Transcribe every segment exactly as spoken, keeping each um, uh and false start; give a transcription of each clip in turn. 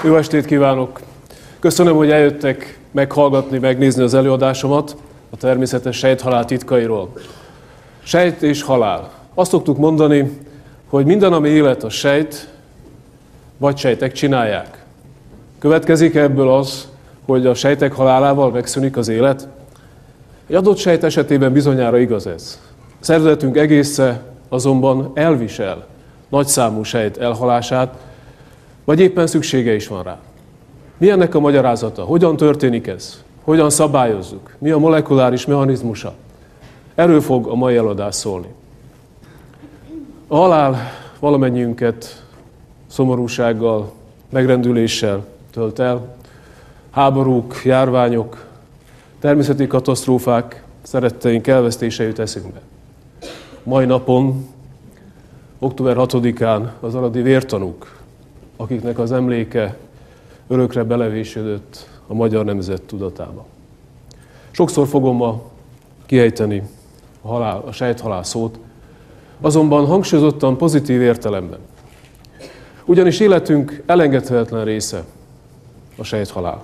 Jó estét kívánok! Köszönöm, hogy eljöttek meghallgatni, megnézni az előadásomat a természetes sejthalál titkairól. Sejt és halál. Azt szoktuk mondani, hogy minden, ami élet, a sejt vagy sejtek csinálják. Következik ebből az, hogy a sejtek halálával megszűnik az élet? Egy adott sejt esetében bizonyára igaz ez. Szervezetünk egésze azonban elvisel nagyszámú sejt elhalását, vagy éppen szüksége is van rá. Mi ennek a magyarázata? Hogyan történik ez? Hogyan szabályozzuk? Mi a molekuláris mechanizmusa? Erről fog a mai előadás szólni. A halál valamennyiünket szomorúsággal, megrendüléssel tölt el. Háborúk, járványok, természeti katasztrófák, szeretteink elvesztése jut eszünkbe. Mai napon, október hatodikán az aradi vértanúk, akiknek az emléke örökre belevésődött a magyar nemzet tudatába. Sokszor fogom ma kiejteni a, halál, a sejthalál szót, azonban hangsúlyozottan pozitív értelemben. Ugyanis életünk elengedhetetlen része a sejthalál.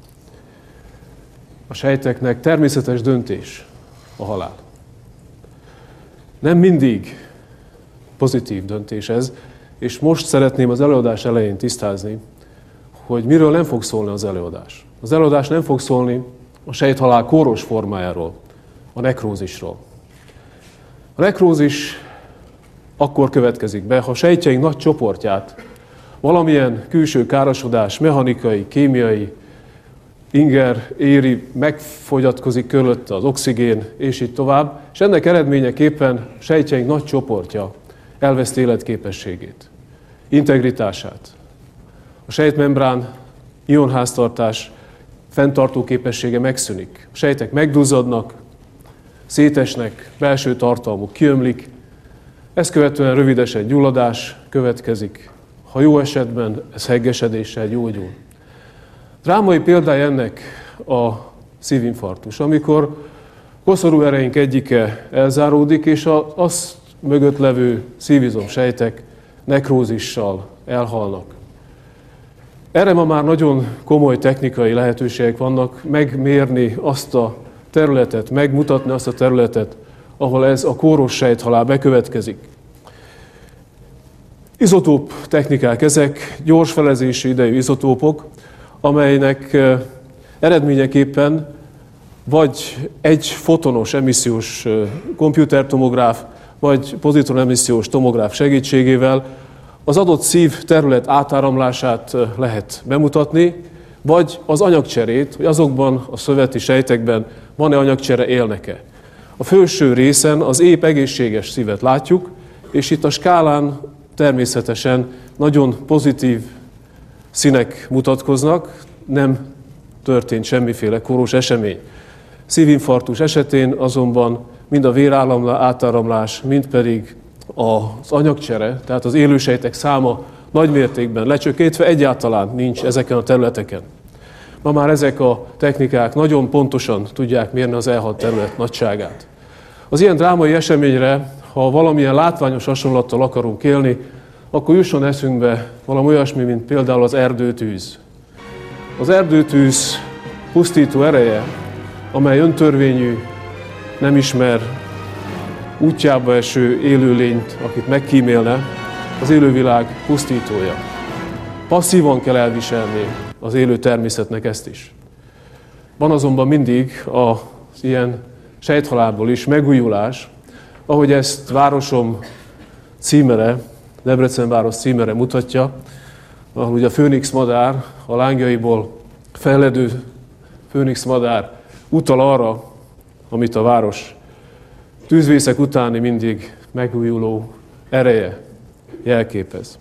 A sejteknek természetes döntés a halál. Nem mindig pozitív döntés ez, és most szeretném az előadás elején tisztázni, hogy miről nem fog szólni az előadás. Az előadás nem fog szólni a sejthalál kóros formájáról, a nekrózisról. A nekrózis akkor következik be, ha sejtjeink nagy csoportját valamilyen külső károsodás, mechanikai, kémiai inger éri, megfogyatkozik körülötte az oxigén, és így tovább, és ennek eredményeképpen sejtjeink nagy csoportja elveszti életképességét, integritását. A sejtmembrán ionháztartás fenntartó képessége megszűnik. A sejtek megduzzadnak, szétesnek, belső tartalmuk kiömlik, ezt követően rövidesen gyulladás következik. Ha jó esetben ez heggesedéssel gyógyul. Drámai példája ennek a szívinfarktus, amikor koszorú ereink egyike elzáródik, és az mögött levő szívizomsejtek nekrózissal elhalnak. Erre ma már nagyon komoly technikai lehetőségek vannak megmérni azt a területet, megmutatni azt a területet, ahol ez a kóros sejthalál bekövetkezik. Izotóp technikák ezek, gyors felezési idejű izotópok, amelynek eredményeképpen vagy egy fotonos emissziós komputertomográf, vagy pozitron-emissziós tomográf segítségével az adott szív terület átáramlását lehet bemutatni, vagy az anyagcserét, hogy azokban a szöveti sejtekben van-e anyagcsere, élnek-e. A felső részen az épp egészséges szívet látjuk, és itt a skálán természetesen nagyon pozitív színek mutatkoznak, nem történt semmiféle kóros esemény. Szívinfarktus esetén azonban mind a véráramlás, átáramlás, mind pedig az anyagcsere, tehát az élősejtek száma nagymértékben lecsökkentve egyáltalán nincs ezeken a területeken. Ma már ezek a technikák nagyon pontosan tudják mérni az elhalt terület nagyságát. Az ilyen drámai eseményre, ha valamilyen látványos hasonlattal akarunk élni, akkor jusson eszünkbe valami olyasmi, mint például az erdőtűz. Az erdőtűz pusztító ereje, amely öntörvényű, nem ismer útjába eső élőlényt, akit megkímélne, az élővilág pusztítója. Passzívan kell elviselni az élő természetnek ezt is. Van azonban mindig az ilyen sejthalálból is megújulás, ahogy ezt városom címere, Debrecen város címere mutatja, ahol ugye a főnix madár, a lángjaiból felledő főnix madár utal arra, amit a város tűzvészek utáni mindig megújuló ereje jelképez.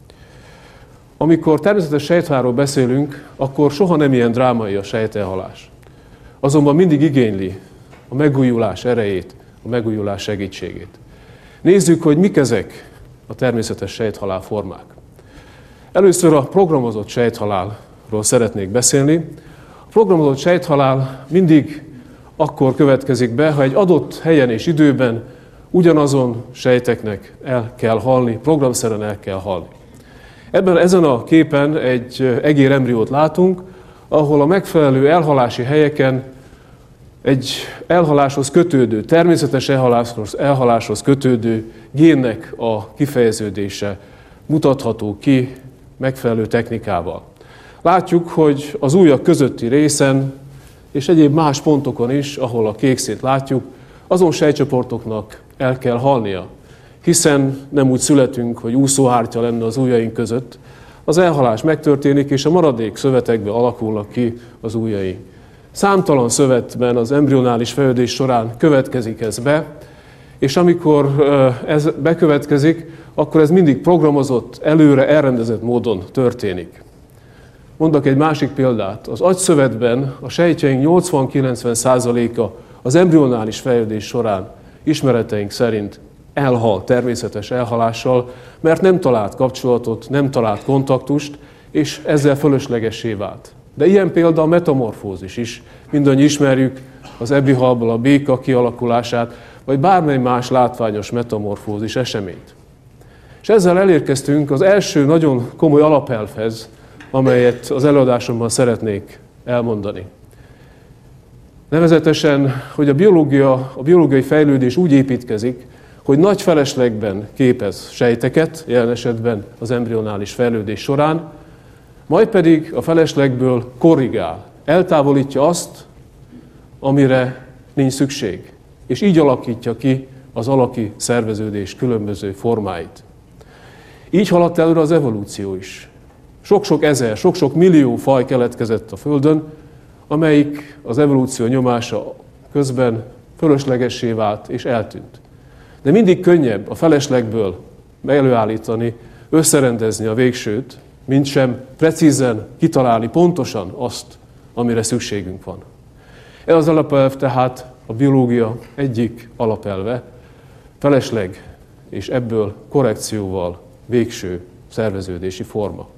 Amikor természetes sejthalálról beszélünk, akkor soha nem ilyen drámai a sejtelhalás. Azonban mindig igényli a megújulás erejét, a megújulás segítségét. Nézzük, hogy mik ezek a természetes sejthalál formák. Először a programozott sejthalálról szeretnék beszélni. A programozott sejthalál mindig akkor következik be, ha egy adott helyen és időben ugyanazon sejteknek el kell halni, programszerűen el kell halni. Ebben, ezen a képen egy egér embriót látunk, ahol a megfelelő elhalási helyeken egy elhaláshoz kötődő, természetes elhaláshoz, elhaláshoz kötődő génnek a kifejeződése mutatható ki megfelelő technikával. Látjuk, hogy az ujjak közötti részen és egyéb más pontokon is, ahol a kék színt látjuk, azon sejtcsoportoknak el kell halnia, hiszen nem úgy születünk, hogy úszóhártya lenne az ujjaink között. Az elhalás megtörténik, és a maradék szövetekbe alakulnak ki az ujjaink. Számtalan szövetben az embrionális fejlődés során következik ez be, és amikor ez bekövetkezik, akkor ez mindig programozott, előre elrendezett módon történik. Mondok egy másik példát. Az agyszövetben a sejtjeink nyolcvan-kilencven százaléka az embrionális fejlődés során ismereteink szerint elhal természetes elhalással, mert nem talált kapcsolatot, nem talált kontaktust, és ezzel fölöslegessé vált. De ilyen példa a metamorfózis is. Mindannyi ismerjük az ebihalból a béka kialakulását, vagy bármely más látványos metamorfózis eseményt. És ezzel elérkeztünk az első nagyon komoly alapelvhez, amelyet az előadásomban szeretnék elmondani. Nevezetesen, hogy a, biológia, a biológiai fejlődés úgy építkezik, hogy nagy feleslegben képez sejteket, jelen esetben az embrionális fejlődés során, majd pedig a feleslegből korrigál, eltávolítja azt, amire nincs szükség, és így alakítja ki az alaki szerveződés különböző formáit. Így haladt előre az evolúció is. Sok-sok ezer, sok-sok millió faj keletkezett a Földön, amelyik az evolúció nyomása közben fölöslegessé vált és eltűnt. De mindig könnyebb a feleslegből előállítani, összerendezni a végsőt, mint sem precízen kitalálni pontosan azt, amire szükségünk van. Ez az alapelv tehát a biológia egyik alapelve, felesleg és ebből korrekcióval végső szerveződési forma.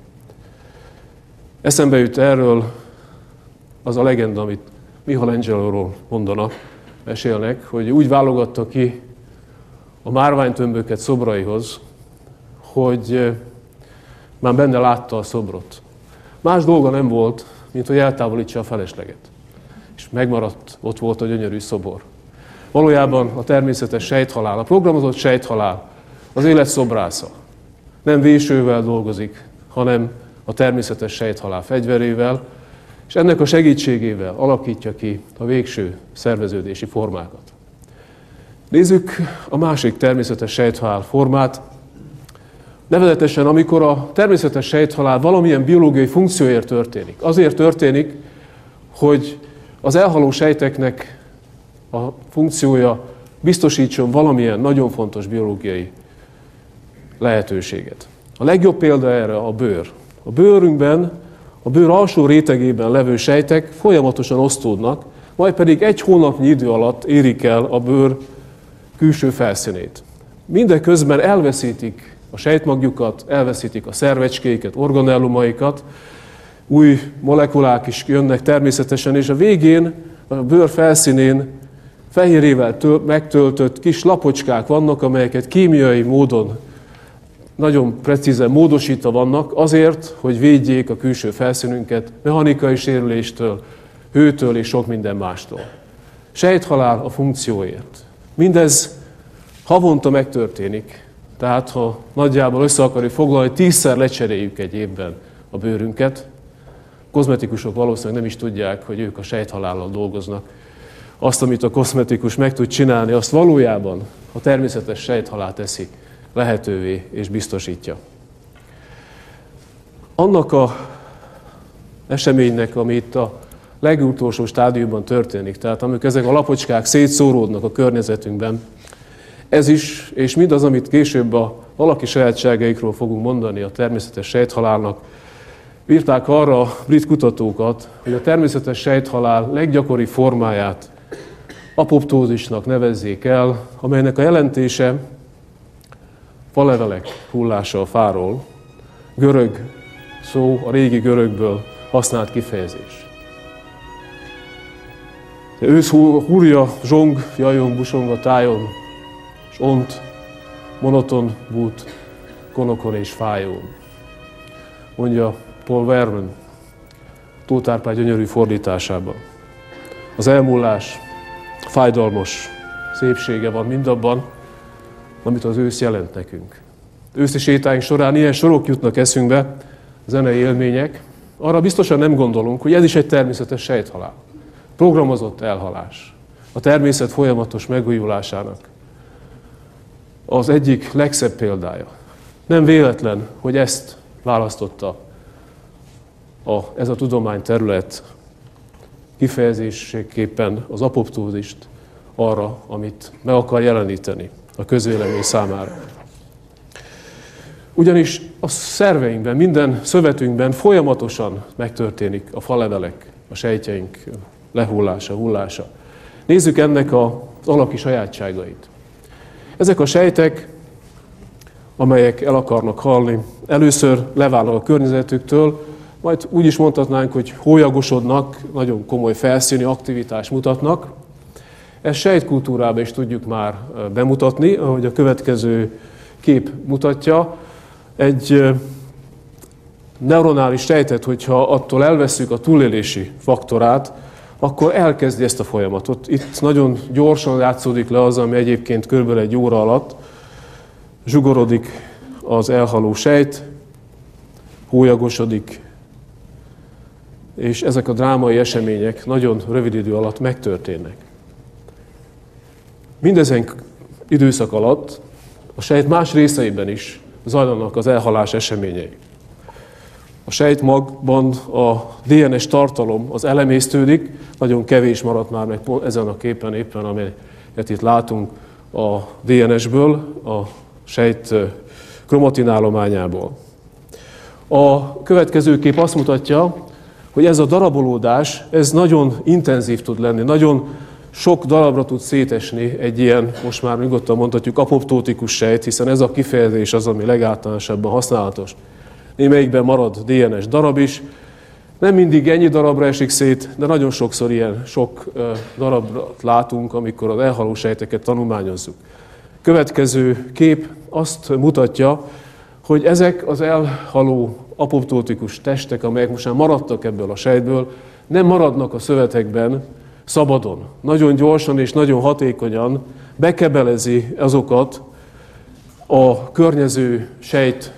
Eszembe jut erről az a legenda, amit Michelangeloról mondanak, mesélnek, hogy úgy válogatta ki a márványtömböket szobraihoz, hogy már benne látta a szobrot. Más dolga nem volt, mint hogy eltávolítsa a felesleget. És megmaradt, ott volt a gyönyörű szobor. Valójában a természetes sejthalál, a programozott sejthalál az élet szobrásza. Nem vésővel dolgozik, hanem a természetes sejthalál fegyverével, és ennek a segítségével alakítja ki a végső szerveződési formákat. Nézzük a másik természetes sejthalál formát. Nevezetesen, amikor a természetes sejthalál valamilyen biológiai funkcióért történik. Azért történik, hogy az elhaló sejteknek a funkciója biztosítson valamilyen nagyon fontos biológiai lehetőséget. A legjobb példa erre a bőr. A bőrünkben, a bőr alsó rétegében levő sejtek folyamatosan osztódnak, majd pedig egy hónapnyi idő alatt érik el a bőr külső felszínét. Mindeközben elveszítik a sejtmagjukat, elveszítik a szervecskéiket, organellumaikat, új molekulák is jönnek természetesen, és a végén a bőr felszínén fehérjével megtöltött kis lapocskák vannak, amelyeket kémiai módon nagyon precízen módosítva vannak azért, hogy védjék a külső felszínünket mechanikai sérüléstől, hőtől és sok minden mástól. Sejthalál a funkcióért. Mindez havonta megtörténik, tehát ha nagyjából össze akarjuk foglalni, tízszer lecseréljük egy évben a bőrünket. Kozmetikusok valószínűleg nem is tudják, hogy ők a sejthalállal dolgoznak. Azt, amit a kozmetikus meg tud csinálni, azt valójában a természetes sejthalál teszi lehetővé és biztosítja. Annak a eseménynek, ami itt a legutolsó stádiumban történik, tehát amikor ezek a lapocskák szétszóródnak a környezetünkben, ez is, és mindaz, amit később a alaki sajátságaikról fogunk mondani a természetes sejthalálnak, bírták arra a brit kutatókat, hogy a természetes sejthalál leggyakori formáját apoptózisnak nevezzék el, amelynek a jelentése falevelek hullása a fáról, görög szó, a régi görögből használt kifejezés. Ősz húrja, zsong, jajong, busong a tájon, s ont, monoton bút, konokon és fájón. mondja Paul Verhoeven Tóth Árpád gyönyörű fordításában. Az elmúlás fájdalmas szépsége van mindabban, amit az ősz jelent nekünk. Őszi sétáink során ilyen sorok jutnak eszünkbe, zenei élmények. Arra biztosan nem gondolunk, hogy ez is egy természetes sejthalál. Programozott elhalás. A természet folyamatos megújulásának az egyik legszebb példája. Nem véletlen, hogy ezt választotta a, ez a tudományterület kifejezésképpen az apoptózist arra, amit meg akar jeleníteni a közvélemény számára. Ugyanis a szerveinkben, minden szövetünkben folyamatosan megtörténik a falevelek, a sejtjeink lehullása, hullása. Nézzük ennek az alaki sajátságait. Ezek a sejtek, amelyek el akarnak halni, először leválnak a környezetüktől, majd úgy is mondhatnánk, hogy hólyagosodnak, nagyon komoly felszíni aktivitást mutatnak. Ezt sejtkultúrában is tudjuk már bemutatni, ahogy a következő kép mutatja. Egy neuronális sejtet, hogyha attól elvesszük a túlélési faktorát, akkor elkezdi ezt a folyamatot. Itt nagyon gyorsan játszódik le az, ami egyébként körülbelül egy óra alatt zsugorodik az elhaló sejt, hólyagosodik, és ezek a drámai események nagyon rövid idő alatt megtörténnek. Mindezen időszak alatt a sejt más részeiben is zajlanak az elhalás eseményei. A sejtmagban a dé en es tartalom az elemésztődik, nagyon kevés maradt már meg ezen a képen éppen, amelyet itt látunk a dé en esből, a sejt kromatin állományából. A következő kép azt mutatja, hogy ez a darabolódás, ez nagyon intenzív tud lenni, nagyon sok darabra tud szétesni egy ilyen, most már nyugodtan mondhatjuk, apoptótikus sejt, hiszen ez a kifejezés az, ami legáltalánosabban használatos. Némelyikben marad dé en es darab is. Nem mindig ennyi darabra esik szét, de nagyon sokszor ilyen sok darabra látunk, amikor az elhaló sejteket tanulmányozzuk. Következő kép azt mutatja, hogy ezek az elhaló apoptótikus testek, amelyek most már maradtak ebből a sejtből, nem maradnak a szövetekben szabadon. Nagyon gyorsan és nagyon hatékonyan bekebelezi azokat a környező sejt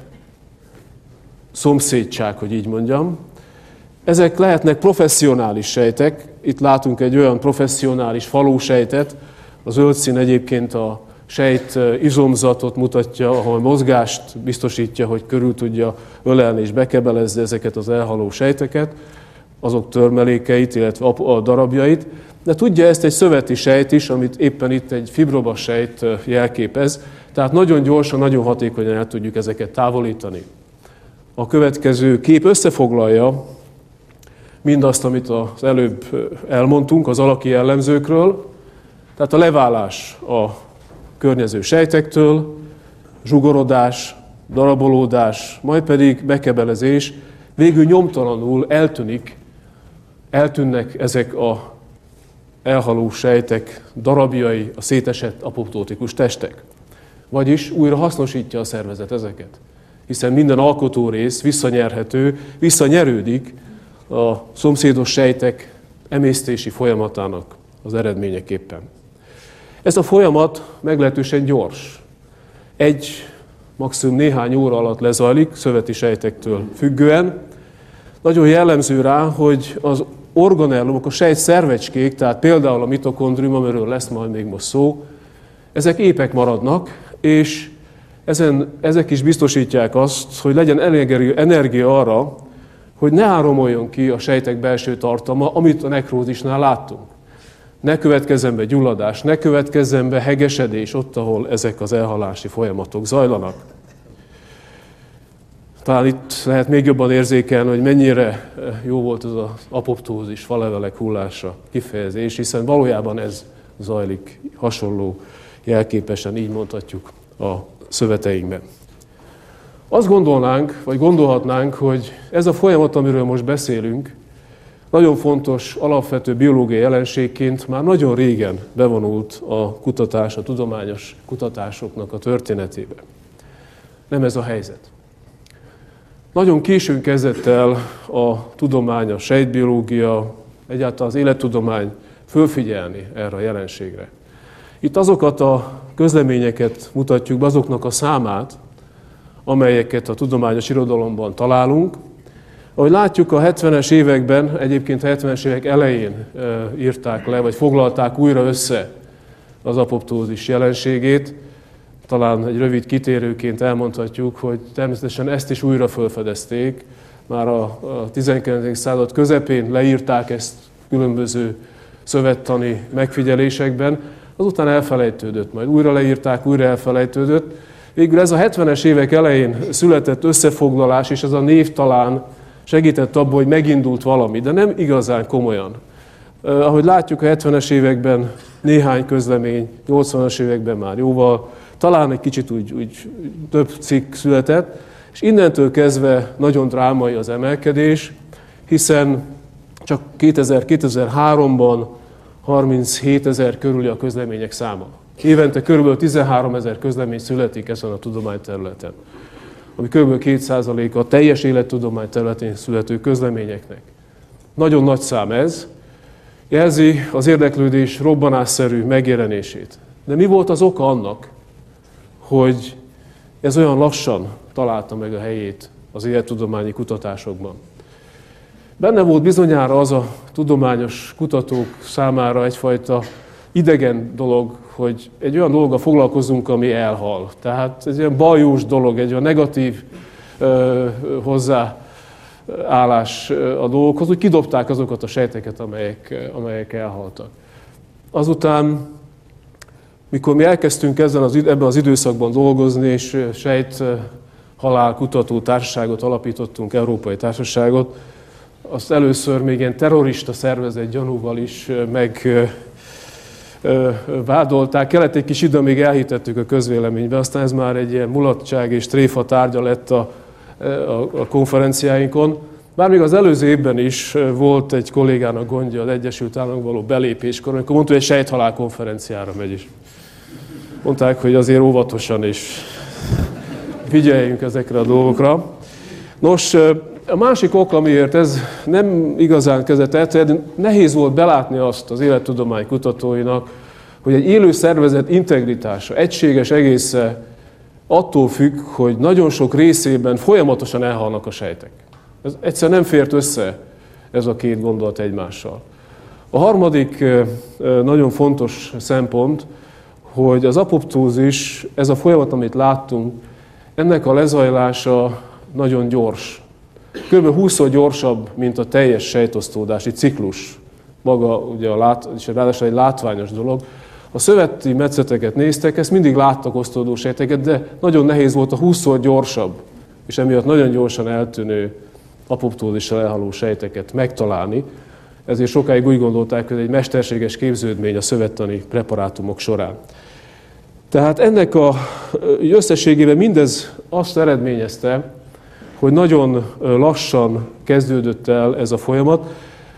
szomszédság, hogy így mondjam. Ezek lehetnek professzionális sejtek. Itt látunk egy olyan professzionális falósejtet. A zöld szín egyébként a sejt izomzatot mutatja, ahol mozgást biztosítja, hogy körül tudja ölelni és bekebelezni ezeket az elhaló sejteket, azok törmelékeit, illetve a darabjait. De tudja ezt egy szöveti sejt is, amit éppen itt egy fibrobas sejt jelképez. Tehát nagyon gyorsan, nagyon hatékonyan el tudjuk ezeket távolítani. A következő kép összefoglalja mindazt, amit az előbb elmondtunk az alaki jellemzőkről. Tehát a leválás a környező sejtektől, zsugorodás, darabolódás, majd pedig bekebelezés, végül nyomtalanul eltűnik, eltűnnek ezek a elhaló sejtek darabjai, a szétesett apoptótikus testek. Vagyis újra hasznosítja a szervezet ezeket. Hiszen minden alkotórész visszanyerhető, visszanyerődik a szomszédos sejtek emésztési folyamatának az eredményeképpen. Ez a folyamat meglehetősen gyors. Egy, maximum néhány óra alatt lezajlik, szöveti sejtektől függően. Nagyon jellemző rá, hogy az organellumok, a sejt szervecskék, tehát például a mitokondrium, amiről lesz majd még most szó, ezek épek maradnak, és ezen, ezek is biztosítják azt, hogy legyen elég energia arra, hogy ne áramoljon ki a sejtek belső tartalma, amit a nekrózisnál láttunk. Ne következzen be gyulladás, ne következzen be hegesedés ott, ahol ezek az elhalási folyamatok zajlanak. Talán itt lehet még jobban érzékelni, hogy mennyire jó volt ez az apoptózis, falevelek hullása kifejezés, hiszen valójában ez zajlik hasonló jelképesen, így mondhatjuk, a szöveteinkben. Azt gondolnánk, vagy gondolhatnánk, hogy ez a folyamat, amiről most beszélünk, nagyon fontos, alapvető biológiai jelenségként már nagyon régen bevonult a kutatás, a tudományos kutatásoknak a történetébe. Nem ez a helyzet. Nagyon későn kezdett el a tudomány, a sejtbiológia, egyáltalán az élettudomány fölfigyelni erre a jelenségre. Itt azokat a közleményeket mutatjuk be, azoknak a számát, amelyeket a tudományos irodalomban találunk. Ahogy látjuk, a hetvenes években, egyébként a hetvenes évek elején írták le, vagy foglalták újra össze az apoptózis jelenségét. Talán egy rövid kitérőként elmondhatjuk, hogy természetesen ezt is újra felfedezték. Már a tizenkilencedik század közepén leírták ezt különböző szövettani megfigyelésekben, azután elfelejtődött, majd újra leírták, újra elfelejtődött. Végül ez a hetvenes évek elején született összefoglalás, és ez a név talán segített abban, hogy megindult valami, de nem igazán komolyan. Ahogy látjuk, a hetvenes években néhány közlemény, nyolcvanas években már jóval, talán egy kicsit úgy, úgy több cikk született, és innentől kezdve nagyon drámai az emelkedés, hiszen csak kétezer-kétezer-háromban harminchétezer körüli a közlemények száma. Évente kb. tizenháromezer közlemény születik ezen a tudományterületen, ami kb. két százaléka a teljes élettudomány területén születő közleményeknek. Nagyon nagy szám ez, jelzi az érdeklődés robbanásszerű megjelenését. De mi volt az oka annak, hogy ez olyan lassan találta meg a helyét az élettudományi kutatásokban? Benne volt bizonyára az a tudományos kutatók számára egyfajta idegen dolog, hogy egy olyan dologgal foglalkozunk, ami elhal. Tehát ez egy olyan bajós dolog, egy olyan negatív ö, hozzáállás a dolgokhoz, hogy kidobták azokat a sejteket, amelyek, amelyek elhaltak. Azután, mikor mi elkezdtünk ezen az, ebben az időszakban dolgozni, és sejthalál kutató társaságot alapítottunk, európai társaságot, azt először még ilyen terrorista szervezet gyanúval is meg vádolták. Kellett egy kis idő, amíg elhitettük a közvéleménybe, aztán ez már egy ilyen mulatság és tréfa tárgya lett a, a, a konferenciáinkon. Már még az előző évben is volt egy kollégának gondja az Egyesült Államokba való belépéskor, amikor mondta, hogy egy sejthalál konferenciára megy is. Mondták, hogy azért óvatosan és figyeljünk ezekre a dolgokra. Nos, a másik ok, amiért ez nem igazán kezdett elterjedni, nehéz volt belátni azt az élettudomány kutatóinak, hogy egy élő szervezet integritása, egységes egésze attól függ, hogy nagyon sok részében folyamatosan elhalnak a sejtek. Ez egyszer nem fért össze ez a két gondolat egymással. A harmadik nagyon fontos szempont, hogy az apoptózis, ez a folyamat, amit láttunk, ennek a lezajlása nagyon gyors. Kb. húszszor gyorsabb, mint a teljes sejtosztódási ciklus. Maga ugye a lát, és ráadásul egy látványos dolog. A szöveti metszeteket néztek, ezt mindig láttak osztódó sejteket, de nagyon nehéz volt a húszszor gyorsabb, és emiatt nagyon gyorsan eltűnő apoptózissal elhaló sejteket megtalálni. Ezért sokáig úgy gondolták, hogy ez egy mesterséges képződmény a szövettani preparátumok során. Tehát ennek a összességében mindez azt eredményezte, hogy nagyon lassan kezdődött el ez a folyamat.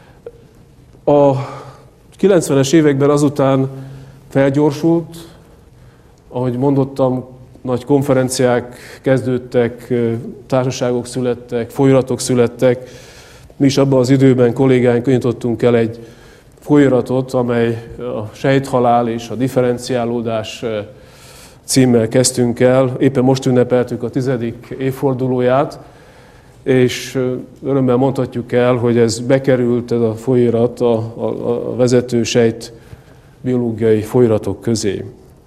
A kilencvenes években azután felgyorsult, ahogy mondottam, nagy konferenciák kezdődtek, társaságok születtek, folyóiratok születtek. Mi is abban az időben kollégáink nyitottunk el egy folyóiratot, amely a sejthalál és a differenciálódás címmel kezdtünk el. Éppen most ünnepeltük a tizedik évfordulóját, és örömmel mondhatjuk el, hogy ez bekerült, ez a folyóirat a, a, a vezető sejt biológiai folyóiratok közé.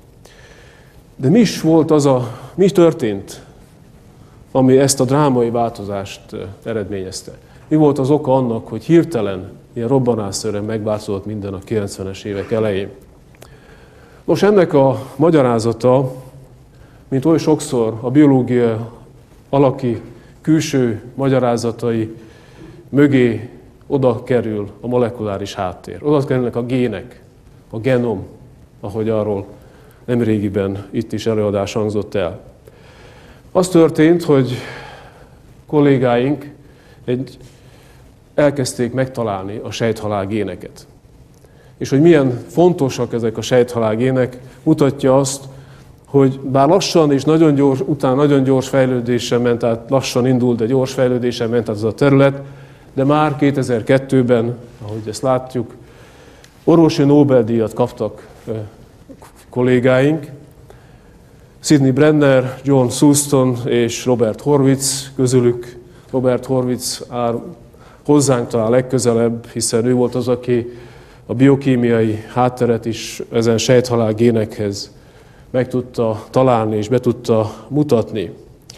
De mi is volt az a, mi történt, ami ezt a drámai változást eredményezte? Mi volt az oka annak, hogy hirtelen, ilyen robbanásszerűen megváltozott minden a kilencvenes évek elején? Nos, ennek a magyarázata, mint oly sokszor a biológia alaki külső magyarázatai mögé oda kerül a molekuláris háttér. Oda kerülnek a gének, a genom, ahogy arról nemrégiben itt is előadás hangzott el. Az történt, hogy kollégáink egy, elkezdték megtalálni a sejthalál géneket. És hogy milyen fontosak ezek a sejthalál gének, mutatja azt, hogy bár lassan és nagyon gyors, utána nagyon gyors fejlődésen ment, tehát lassan indult, de gyors fejlődésen ment az a terület, de már kétezer-kettőben, ahogy ezt látjuk, orvosi Nobel-díjat kaptak kollégáink. Sidney Brenner, John Houston és Robert Horwitz, közülük Robert Horwitz áll hozzánk talán legközelebb, hiszen ő volt az, aki a biokémiai hátteret is ezen sejthalál génekhez meg tudta találni és be tudta mutatni.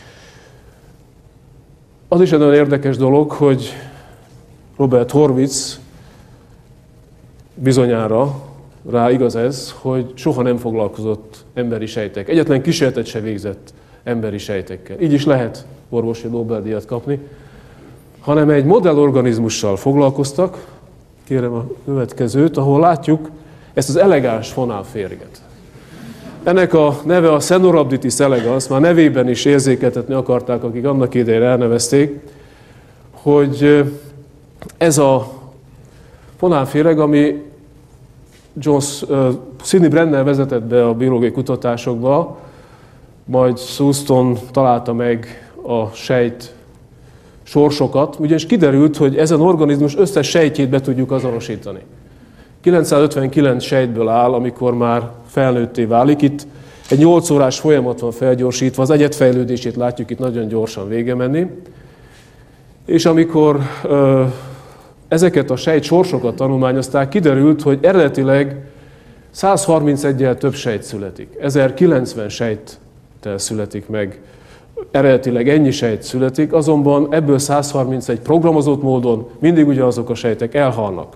Az is egy nagyon érdekes dolog, hogy Robert Horwitz bizonyára rá igaz ez, hogy soha nem foglalkozott emberi sejtek. Egyetlen kísérletet se végzett emberi sejtekkel. Így is lehet orvosi Nobel-díjat kapni, hanem egy modellorganizmussal foglalkoztak, kérem a következőt, ahol látjuk ezt az elegáns fonálférget. Ennek a neve a Caenorhabditis elegans, már nevében is érzékeltetni akarták, akik annak idején elnevezték, hogy ez a fonálféreg, ami John, uh, Sidney Brenner vezetett be a biológiai kutatásokba, majd Houston találta meg a sejt sorsokat, ugyanis kiderült, hogy ezen organizmus összes sejtjét be tudjuk azonosítani. kilencszázötvenkilenc sejtből áll, amikor már felnőtté válik. Itt egy nyolc órás folyamat van felgyorsítva, az egyedfejlődését látjuk itt nagyon gyorsan vége menni. És amikor ö, ezeket a sejt sorsokat tanulmányozták, kiderült, hogy eredetileg százharminceggyel több sejt születik. ezerkilencven sejttel születik meg. Eredetileg ennyi sejt születik, azonban ebből százharmincegy programozott módon mindig ugyanazok a sejtek elhalnak.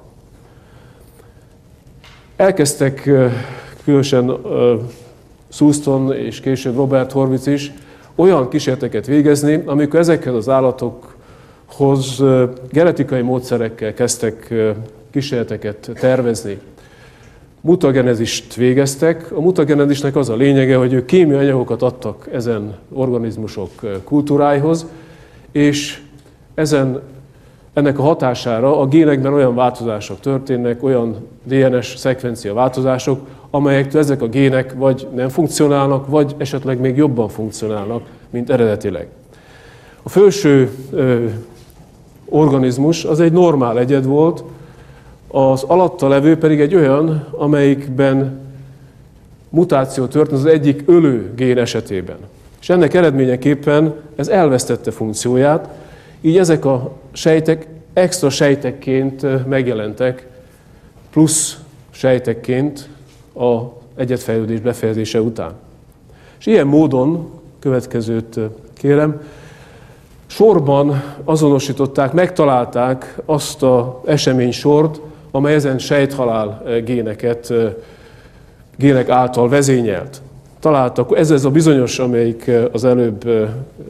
Elkezdtek különösen Houston és később Robert Horwitz is olyan kísérleteket végezni, amikor ezekhez az állatokhoz genetikai módszerekkel kezdtek kísérleteket tervezni. Mutagenezist végeztek. A mutagenezisnek az a lényege, hogy ők kémiai anyagokat adtak ezen organizmusok kultúráihoz, és ezen, ennek a hatására a génekben olyan változások történnek, olyan dé en es szekvencia változások, amelyektől ezek a gének vagy nem funkcionálnak, vagy esetleg még jobban funkcionálnak, mint eredetileg. A felső ö, organizmus az egy normál egyed volt, az alatta levő pedig egy olyan, amelyikben mutáció történt az egyik ölő gén esetében. És ennek eredményeképpen ez elvesztette funkcióját, így ezek a sejtek extra sejtekként megjelentek, plusz sejtekként az egyedfejlődés befejezése után. És ilyen módon, következőt kérem, sorban azonosították, megtalálták azt az eseménysort, amely ezen sejthalál géneket, gének által vezényelt. Találtak, ez ez a bizonyos, amelyik az előbb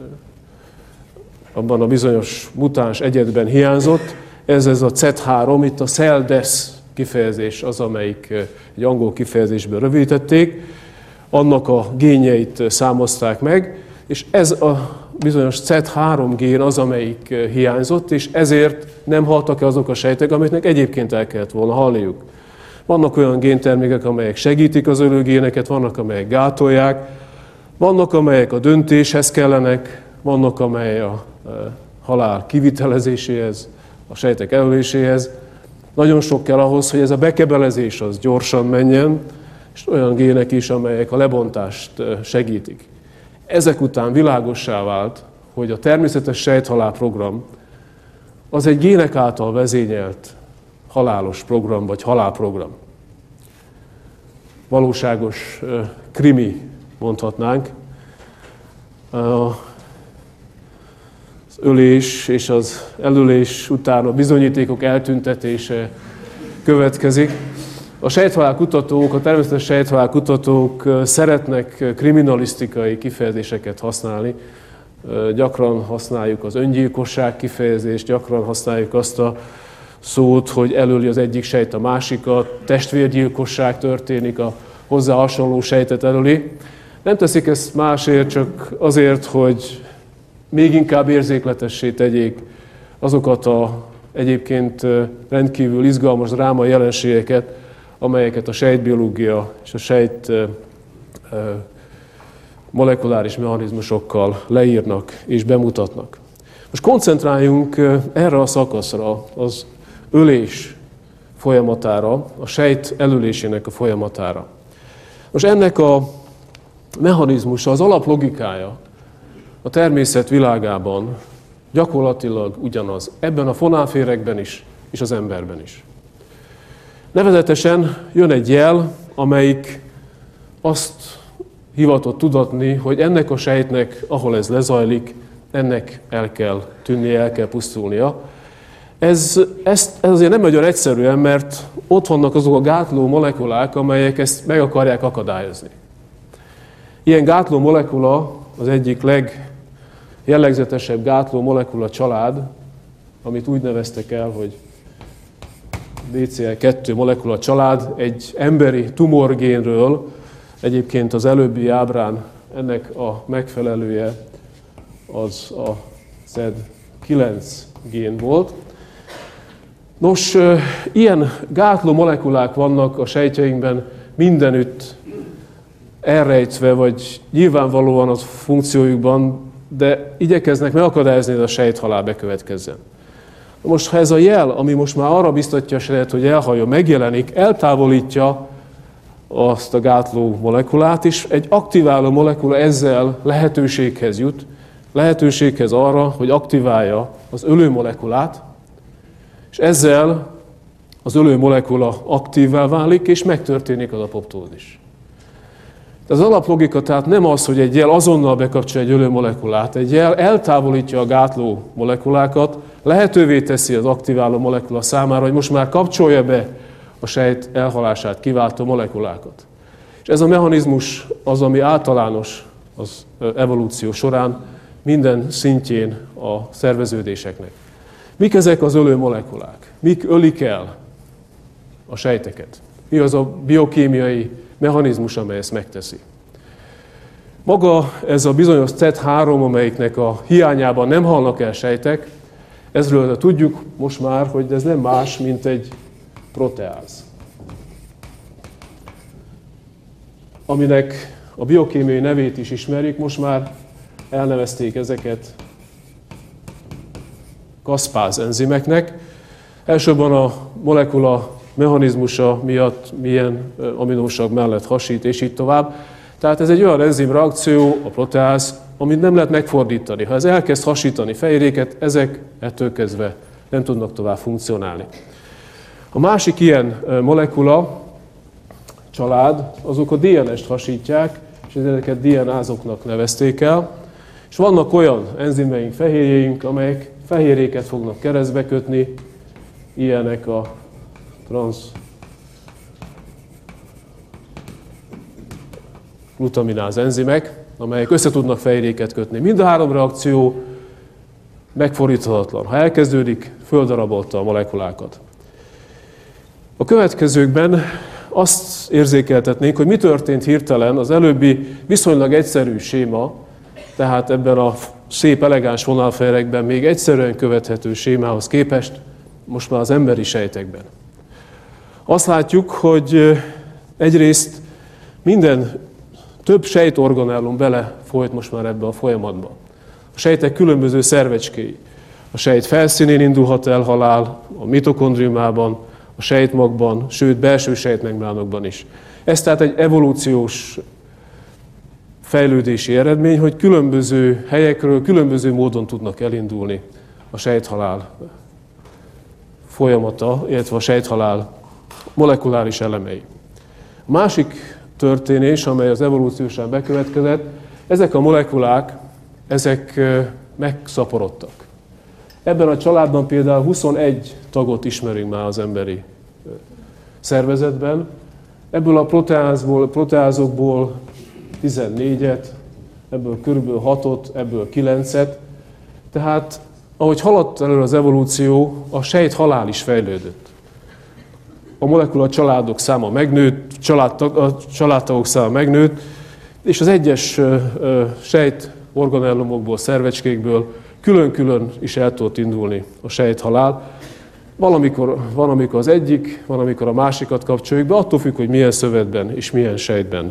abban a bizonyos mutáns egyedben hiányzott, ez ez a cé három, itt a cell-death kifejezés az, amelyik egy angol kifejezésből rövidítették, annak a génjeit számozták meg, és ez a bizonyos cé három gén az, amelyik hiányzott, és ezért nem haltak el azok a sejtek, amiknek egyébként el kellett volna halniuk. Vannak olyan géntermékek, amelyek segítik az ölőgéneket, vannak, amelyek gátolják, vannak, amelyek a döntéshez kellenek, vannak, amely a halál kivitelezéséhez, a sejtek elöléséhez. Nagyon sok kell ahhoz, hogy ez a bekebelezés az gyorsan menjen, és olyan gének is, amelyek a lebontást segítik. Ezek után világossá vált, hogy a természetes sejthalál program az egy gének által vezényelt halálos program, vagy halálprogram. Valóságos krimi, mondhatnánk. Az ölés és az elölés után a bizonyítékok eltüntetése következik. A sejthalál kutatók, a természetes sejthalál kutatók szeretnek kriminalisztikai kifejezéseket használni. Gyakran használjuk az öngyilkosság kifejezést, gyakran használjuk azt a szót, hogy elöli az egyik sejt a másikat, testvérgyilkosság történik, a hozzá hasonló sejtet elöli. Nem teszik ezt másért, csak azért, hogy még inkább érzékletessé tegyék azokat a egyébként rendkívül izgalmas drámai jelenségeket, amelyeket a sejtbiológia és a sejt molekuláris mechanizmusokkal leírnak és bemutatnak. Most koncentráljunk erre a szakaszra, az ölés folyamatára, a sejt elölésének a folyamatára. Most ennek a mechanizmusa, az alaplogikája a természet világában gyakorlatilag ugyanaz, ebben a fonálféregben is, és az emberben is. Nevezetesen jön egy jel, amelyik azt hivatott tudatni, hogy ennek a sejtnek, ahol ez lezajlik, ennek el kell tűnnie, el kell pusztulnia. Ez, ez, ez azért nem nagyon egyszerűen, mert ott vannak azok a gátló molekulák, amelyek ezt meg akarják akadályozni. Ilyen gátló molekula az egyik legjellegzetesebb gátló molekula család, amit úgy neveztek el, hogy bé cé el kettő molekula család, egy emberi tumorgénről, egyébként az előbbi ábrán ennek a megfelelője az a zé e dé kilenc gén volt. Nos, ilyen gátló molekulák vannak a sejtjeinkben mindenütt elrejtve, vagy nyilvánvalóan a funkciójukban, de igyekeznek megakadályozni, hogy a sejthalál bekövetkezzen. Most, ha ez a jel, ami most már arra biztatja a sejtet, hogy elhaljon, megjelenik, eltávolítja azt a gátló molekulát, és egy aktiváló molekula ezzel lehetőséghez jut, lehetőséghez arra, hogy aktiválja az ölő molekulát, és ezzel az ölő molekula aktívvá válik, és megtörténik az apoptózis. Az alaplogika tehát nem az, hogy egy jel azonnal bekapcsol egy ölő molekulát, egy jel eltávolítja a gátló molekulákat, lehetővé teszi az aktiváló molekula számára, hogy most már kapcsolja be a sejt elhalását kiváltó molekulákat. És ez a mechanizmus az, ami általános az evolúció során minden szintjén a szerveződéseknek. Mik ezek az ölő molekulák? Mik ölik el a sejteket? Mi az a biokémiai mechanizmus, amely ezt megteszi? Maga ez a bizonyos cé e dé három, amelyiknek a hiányában nem halnak el sejtek, ezről tudjuk most már, hogy ez nem más, mint egy proteáz, aminek a biokémiai nevét is ismerjük, most már elnevezték ezeket Caspase enzimeknek. Elsőbben a molekula mechanizmusa miatt milyen aminósav mellett hasít, és így tovább. Tehát ez egy olyan enzimreakció, a proteáz, amit nem lehet megfordítani. Ha ez elkezd hasítani fehérjéket, ezek ettől kezdve nem tudnak tovább funkcionálni. A másik ilyen molekula, család, azok a dé en est hasítják, és ezeket dé en ázoknak nevezték el. És vannak olyan enzimeink, fehérjéink, amelyek fehérjéket fognak keresztbe kötni, ilyenek a transglutamináz enzimek, amelyek össze tudnak fehérjéket kötni. Mind a három reakció megfordíthatatlan. Ha elkezdődik, földarabolta a molekulákat. A következőkben azt érzékeltetnénk, hogy mi történt hirtelen az előbbi viszonylag egyszerű séma, tehát ebben a szép, elegáns vonalfejrekben még egyszerűen követhető sémához képest, most már az emberi sejtekben. Azt látjuk, hogy egyrészt minden több sejtorganellum belefolyt most már ebbe a folyamatba. A sejtek különböző szervecskéi. A sejt felszínén indulhat el halál, a mitokondriumában, a sejtmagban, sőt belső sejtmembránokban is. Ez tehát egy evolúciós fejlődési eredmény, hogy különböző helyekről, különböző módon tudnak elindulni a sejthalál folyamata, illetve a sejthalál molekuláris elemei. A másik történés, amely az evolúciósan bekövetkezett, ezek a molekulák, ezek megszaporodtak. Ebben a családban például huszonegy tagot ismerünk már az emberi szervezetben. Ebből a proteázból, proteázokból tizennégyet, ebből körülbelül hatot, ebből kilencet. Tehát, ahogy haladt elő az evolúció, a sejthalál is fejlődött. A molekula családok száma megnőtt, családtag, a családtagok száma megnőtt, és az egyes sejt organellumokból, szervecskékből külön-külön is el tudott indulni a sejthalál. Valamikor, van, amikor az egyik, van, amikor a másikat kapcsoljuk be, attól függ, hogy milyen szövetben és milyen sejtben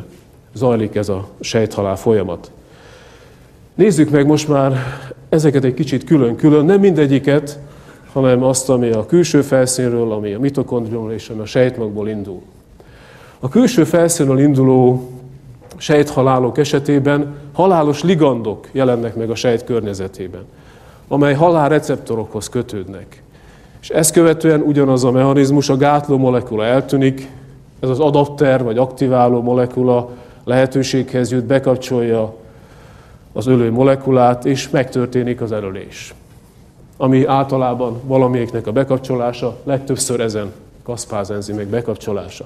zajlik ez a sejthalál folyamat. Nézzük meg most már ezeket egy kicsit külön-külön, nem mindegyiket, hanem azt, ami a külső felszínről, ami a mitokondriumról és ami a sejtmagból indul. A külső felszínről induló sejthalálok esetében halálos ligandok jelennek meg a sejt környezetében, amely halálreceptorokhoz kötődnek. És ezt követően ugyanaz a mechanizmus, a gátló molekula eltűnik, ez az adapter vagy aktiváló molekula lehetőséghez jut, bekapcsolja az ölő molekulát, és megtörténik az elölés. Ami általában valamelyiknek a bekapcsolása, legtöbbször ezen kaszpáz enzimek bekapcsolása.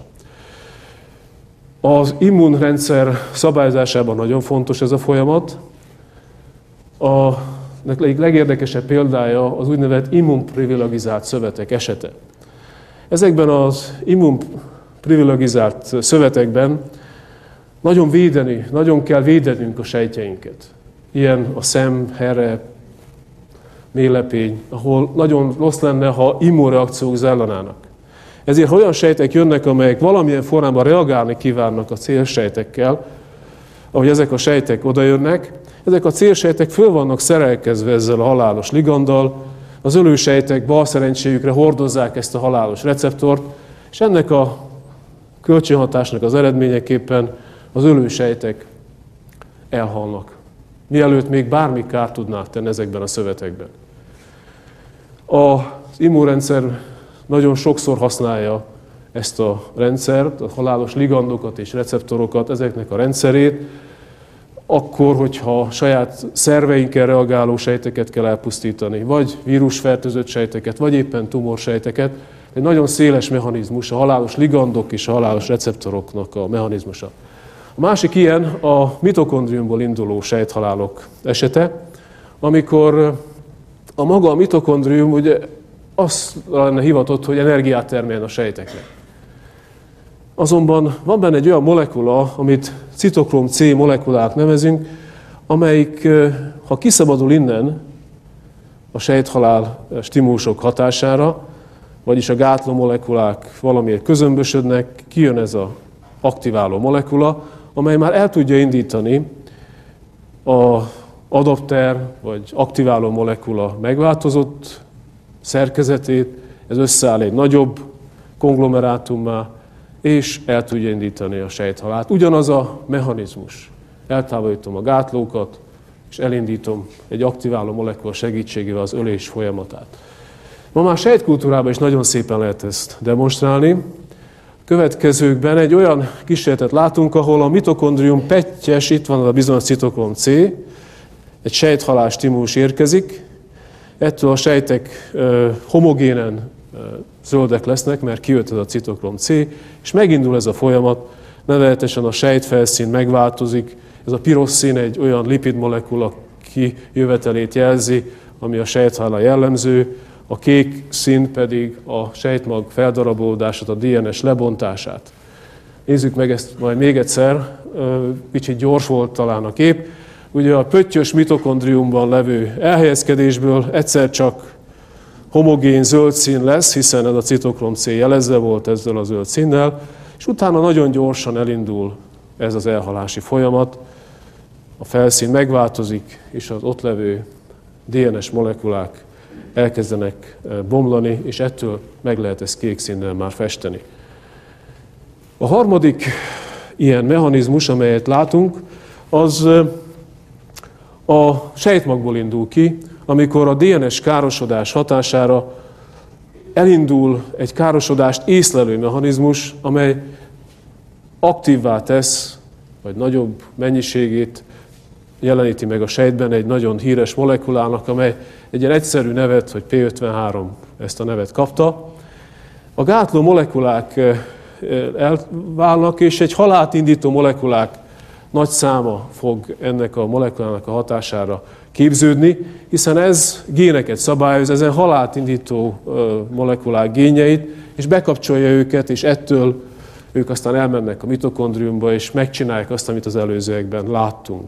Az immunrendszer szabályozásában nagyon fontos ez a folyamat. A legérdekesebb példája az úgynevezett immunprivilegizált szövetek esete. Ezekben az immunprivilegizált szövetekben nagyon védeni, nagyon kell védenünk a sejtjeinket. Ilyen a szem, herre, méhlepény, ahol nagyon rossz lenne, ha immunreakciók zajlanának. Ezért olyan sejtek jönnek, amelyek valamilyen formában reagálni kívánnak a célsejtekkel, ahogy ezek a sejtek odajönnek, ezek a célsejtek föl vannak szerelkezve ezzel a halálos liganddal, az ölősejtek bal szerencséjükre hordozzák ezt a halálos receptort, és ennek a kölcsönhatásnak az eredményeképpen az ölősejtek elhalnak, mielőtt még bármi kárt tudnák tenni ezekben a szövetekben. Az immunrendszer nagyon sokszor használja ezt a rendszert, a halálos ligandokat és receptorokat, ezeknek a rendszerét, akkor, hogyha saját szerveinkkel reagáló sejteket kell elpusztítani, vagy vírusfertőzött sejteket, vagy éppen tumorsejteket. Egy nagyon széles mechanizmus, a halálos ligandok és a halálos receptoroknak a mechanizmusa. A másik ilyen a mitokondriumból induló sejthalálok esete, amikor a maga a mitokondrium ugye azt lenne hivatott, hogy energiát termeljen a sejteknek. Azonban van benne egy olyan molekula, amit citokrom C molekulák nevezünk, amelyik, ha kiszabadul innen a sejthalál stimulusok hatására, vagyis a gátló molekulák valamiért közömbösödnek, kijön ez az aktiváló molekula, amely már el tudja indítani az adapter vagy aktiváló molekula megváltozott szerkezetét, ez összeáll egy nagyobb konglomerátummá, és el tudja indítani a sejthalált. Ugyanaz a mechanizmus. Eltávolítom a gátlókat, és elindítom egy aktiváló molekula segítségével az ölés folyamatát. Ma már sejtkultúrában is nagyon szépen lehet ezt demonstrálni. A következőkben egy olyan kísérletet látunk, ahol a mitokondrium pettyes, itt van a bizonyos citokrom C, egy sejthalál stimulus érkezik, ettől a sejtek ö, homogénen ö, zöldek lesznek, mert kijött ez a citokrom C, és megindul ez a folyamat, nevezetesen a sejtfelszín megváltozik, ez a piros szín egy olyan lipidmolekula kijövetelét jelzi, ami a sejthalál jellemző, a kék szín pedig a sejtmag feldarabolódását, a dé en es lebontását. Nézzük meg ezt majd még egyszer, kicsit gyors volt talán a kép. Ugye a pöttyös mitokondriumban levő elhelyezkedésből egyszer csak homogén zöld szín lesz, hiszen ez a citokrom C jelezve volt ezzel a zöld színnel, és utána nagyon gyorsan elindul ez az elhalási folyamat, a felszín megváltozik, és az ott levő dé en es molekulák elkezdenek bomlani, és ettől meg lehet ezt kék színnel már festeni. A harmadik ilyen mechanizmus, amelyet látunk, az a sejtmagból indul ki, amikor a dé en es károsodás hatására elindul egy károsodást észlelő mechanizmus, amely aktívvá tesz, vagy nagyobb mennyiségét jeleníti meg a sejtben egy nagyon híres molekulának, amely egy ilyen egyszerű nevet, hogy P ötvenhárom ezt a nevet kapta. A gátló molekulák elválnak, és egy halált indító molekulák nagy száma fog ennek a molekulának a hatására képződni, hiszen ez géneket szabályoz, ezen halált indító molekulák génjeit, és bekapcsolja őket, és ettől ők aztán elmennek a mitokondriumba, és megcsinálják azt, amit az előzőekben láttunk.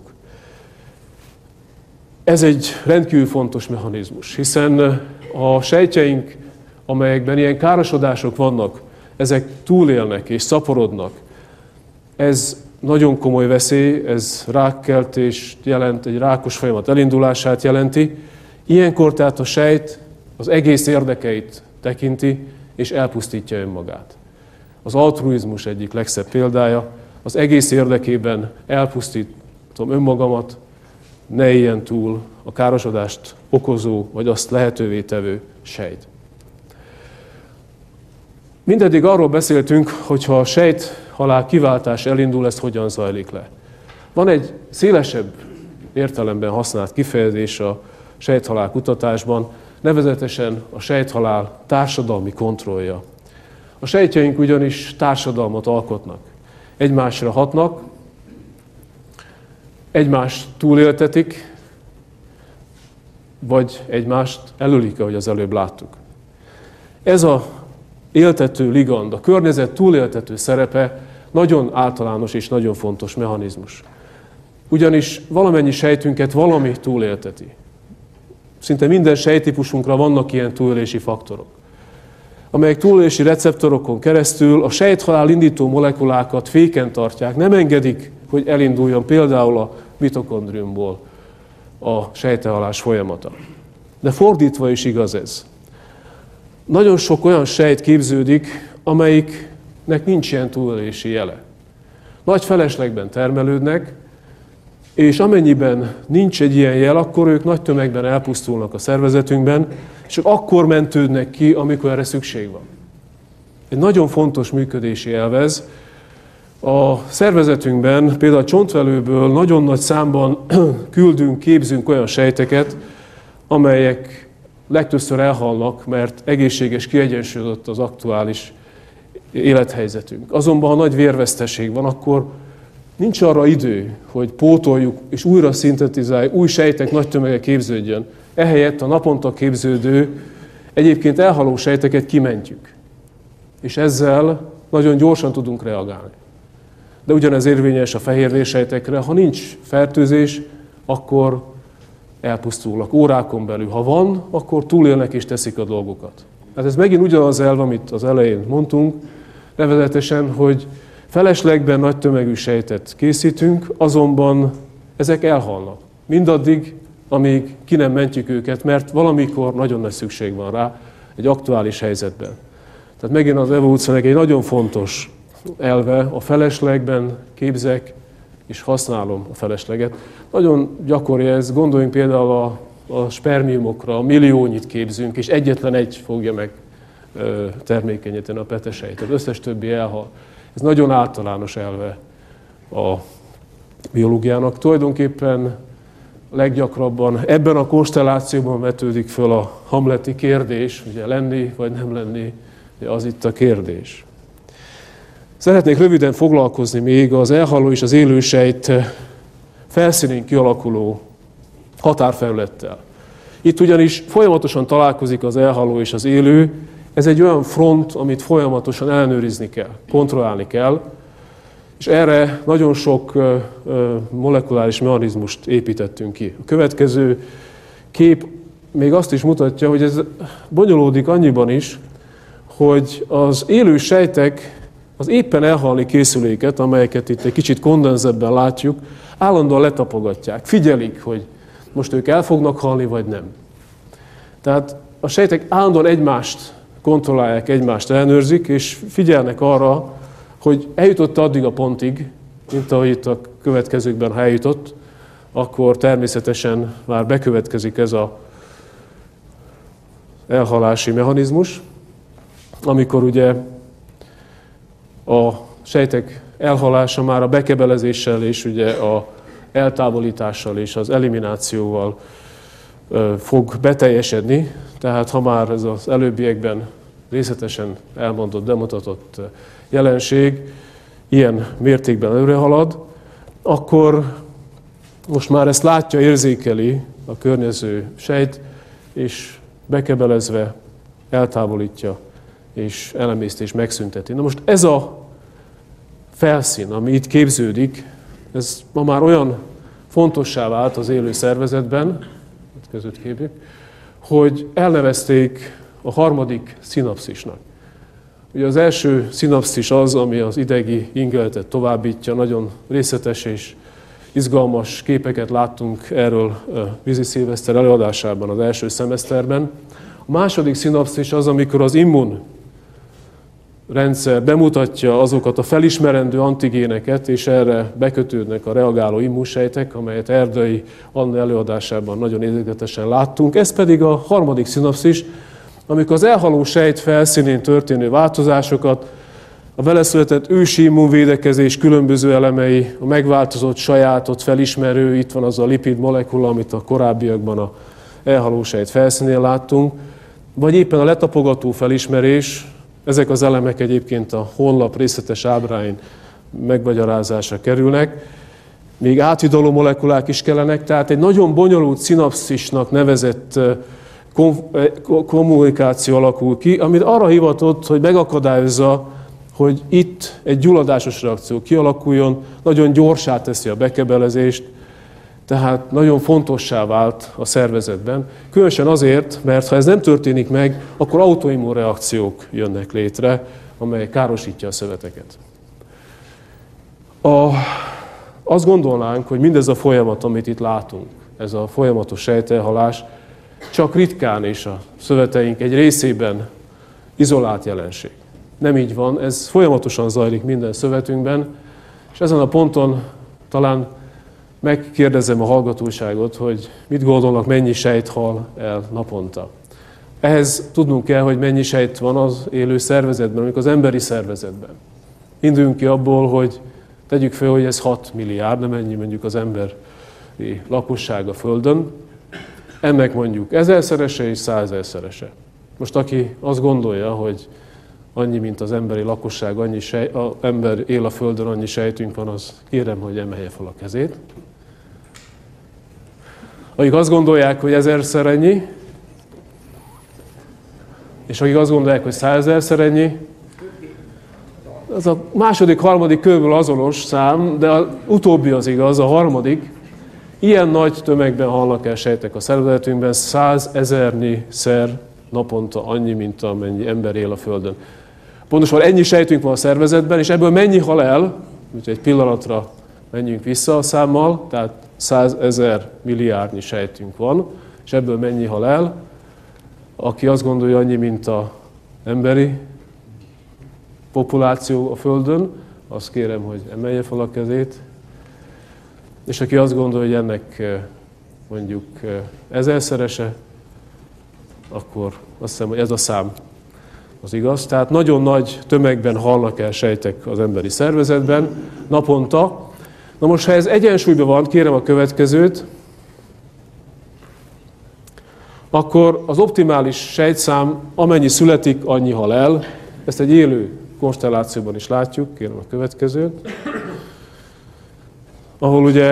Ez egy rendkívül fontos mechanizmus, hiszen a sejtjeink, amelyekben ilyen károsodások vannak, ezek túlélnek és szaporodnak. Ez nagyon komoly veszély, ez rákkeltést jelent, egy rákos folyamat elindulását jelenti. Ilyenkor tehát a sejt az egész érdekeit tekinti, és elpusztítja önmagát. Az altruizmus egyik legszebb példája, az egész érdekében elpusztítom önmagamat, ne éljen túl a károsodást okozó, vagy azt lehetővé tevő sejt. Mindeddig arról beszéltünk, hogyha a sejthalál kiváltás elindul, ez hogyan zajlik le. Van egy szélesebb értelemben használt kifejezés a sejthalál kutatásban, nevezetesen a sejthalál társadalmi kontrollja. A sejtjeink ugyanis társadalmat alkotnak. Egymásra hatnak, egymást túléltetik, vagy egymást elölik, ahogy az előbb láttuk. Ez a éltető ligand, a környezet túléltető szerepe nagyon általános és nagyon fontos mechanizmus. Ugyanis valamennyi sejtünket valami túlélteti. Szinte minden sejttípusunkra vannak ilyen túlélési faktorok, amelyek túlélési receptorokon keresztül a sejthalál indító molekulákat féken tartják, nem engedik, hogy elinduljon például a mitokondriumból a sejthalálás folyamata. De fordítva is igaz ez. Nagyon sok olyan sejt képződik, amelyiknek nincs ilyen túlélési jele. Nagy feleslegben termelődnek, és amennyiben nincs egy ilyen jel, akkor ők nagy tömegben elpusztulnak a szervezetünkben, és csak akkor mentődnek ki, amikor erre szükség van. Egy nagyon fontos működési elvez. A szervezetünkben, például a csontvelőből nagyon nagy számban küldünk, képzünk olyan sejteket, amelyek legtöbbször elhalnak, mert egészséges, kiegyensúlyozott az aktuális élethelyzetünk. Azonban, ha nagy vérveszteség van, akkor nincs arra idő, hogy pótoljuk és újra szintetizáljuk, új sejtek nagy tömege képződjön. Ehelyett a naponta képződő, egyébként elhaló sejteket kimentjük. És ezzel nagyon gyorsan tudunk reagálni. De ugyanez érvényes a fehérvérsejtekre. Ha nincs fertőzés, akkor elpusztulnak órákon belül. Ha van, akkor túlélnek és teszik a dolgokat. Hát ez megint ugyanaz elv, amit az elején mondtunk, nevezetesen, hogy feleslegben nagy tömegű sejtet készítünk, azonban ezek elhalnak. Mindaddig, amíg ki nem mentjük őket, mert valamikor nagyon nagy szükség van rá egy aktuális helyzetben. Tehát megint az evolúciónak egy nagyon fontos elve, a feleslegben képzek és használom a felesleget. Nagyon gyakori ez, gondoljunk például a, a spermiumokra, milliónyit képzünk, és egyetlen egy fogja meg ö, termékenyíteni a petesejt, az összes többi elhal. Ez nagyon általános elve a biológiának. Tulajdonképpen leggyakrabban ebben a konstellációban vetődik föl a hamleti kérdés, ugye lenni vagy nem lenni, az itt a kérdés. Szeretnék röviden foglalkozni még az elhaló és az élő sejt felszínén kialakuló határfelülettel. Itt ugyanis folyamatosan találkozik az elhaló és az élő, ez egy olyan front, amit folyamatosan ellenőrizni kell, kontrollálni kell, és erre nagyon sok molekuláris mechanizmust építettünk ki. A következő kép még azt is mutatja, hogy ez bonyolódik annyiban is, hogy az élő sejtek az éppen elhalni készüléket, amelyeket itt egy kicsit kondenzebben látjuk, állandóan letapogatják, figyelik, hogy most ők el fognak halni, vagy nem. Tehát a sejtek állandóan egymást kontrollálják, egymást ellenőrzik, és figyelnek arra, hogy eljutott addig a pontig, mint ahogy itt a következőkben, ha eljutott, akkor természetesen már bekövetkezik ez az elhalási mechanizmus, amikor ugye a sejtek elhalása már a bekebelezéssel és ugye a eltávolítással és az eliminációval fog beteljesedni. Tehát ha már ez az előbbiekben részletesen elmondott, bemutatott jelenség ilyen mértékben előre halad, akkor most már ezt látja, érzékeli a környező sejt, és bekebelezve eltávolítja és elemészti és megszünteti. Na most ez a felszín, ami itt képződik, ez ma már olyan fontossá vált az élő szervezetben, között képjük, hogy elnevezték a harmadik szinapszisnak. Ugye az első szinapszis az, ami az idegi ingeletet továbbítja, nagyon részletes és izgalmas képeket láttunk erről Vizi Szilveszter előadásában az első szemeszterben. A második szinapszis az, amikor az immun rendszer bemutatja azokat a felismerendő antigéneket, és erre bekötődnek a reagáló immunsejtek, amelyet Erdei Anna előadásában nagyon érdekesen láttunk. Ez pedig a harmadik szinapszis, amikor az elhaló sejt felszínén történő változásokat, a vele született ősi immunvédekezés különböző elemei, a megváltozott sajátot felismerő, itt van az a lipid molekula, amit a korábbiakban a elhaló sejt felszínén láttunk, vagy éppen a letapogató felismerés, ezek az elemek egyébként a honlap részletes ábráin megmagyarázásra kerülnek, még áthidaló molekulák is kellenek, tehát egy nagyon bonyolult szinapszisnak nevezett kommunikáció alakul ki, amit arra hivatott, hogy megakadályozza, hogy itt egy gyulladásos reakció kialakuljon, nagyon gyorsá teszi a bekebelezést, tehát nagyon fontossá vált a szervezetben. Különösen azért, mert ha ez nem történik meg, akkor autoimmunreakciók jönnek létre, amely károsítja a szöveteket. A, azt gondolnánk, hogy mindez a folyamat, amit itt látunk, ez a folyamatos sejtelhalás, csak ritkán és a szöveteink egy részében izolált jelenség. Nem így van, ez folyamatosan zajlik minden szövetünkben, és ezen a ponton talán megkérdezem a hallgatóságot, hogy mit gondolnak, mennyi sejt hal el naponta. Ehhez tudnunk kell, hogy mennyi sejt van az élő szervezetben, amikor az emberi szervezetben. Induljunk ki abból, hogy tegyük fel, hogy ez hat milliárd, nem ennyi mondjuk az emberi lakosság a Földön. Ennek mondjuk ezerszerese és százezerszerese. Most aki azt gondolja, hogy annyi, mint az emberi lakosság, annyi sej, az ember él a Földön, annyi sejtünk van, az kérem, hogy emelje fel a kezét. Akik azt gondolják, hogy ezerszer ennyi, és akik azt gondolják, hogy százezerszer ennyi, az a második, harmadik körből azonos szám, de az utóbbi az igaz, a harmadik. Ilyen nagy tömegben halnak el sejtek a szervezetünkben, százezernyi-szer naponta annyi, mint amennyi ember él a Földön. Pontosan ennyi sejtünk van a szervezetben, és ebből mennyi hal el, úgyhogy egy pillanatra menjünk vissza a számmal, tehát százezer milliárdnyi sejtünk van, és ebből mennyi hal el, aki azt gondolja annyi, mint az emberi populáció a Földön, azt kérem, hogy emelje fel a kezét, és aki azt gondolja, hogy ennek mondjuk ezerszerese, akkor azt hiszem, hogy ez a szám az igaz. Tehát nagyon nagy tömegben halnak el sejtek az emberi szervezetben naponta. Na most, ha ez egyensúlyban van, kérem a következőt, akkor az optimális sejtszám, amennyi születik, annyi hal el. Ezt egy élő konstellációban is látjuk, kérem a következőt, ahol ugye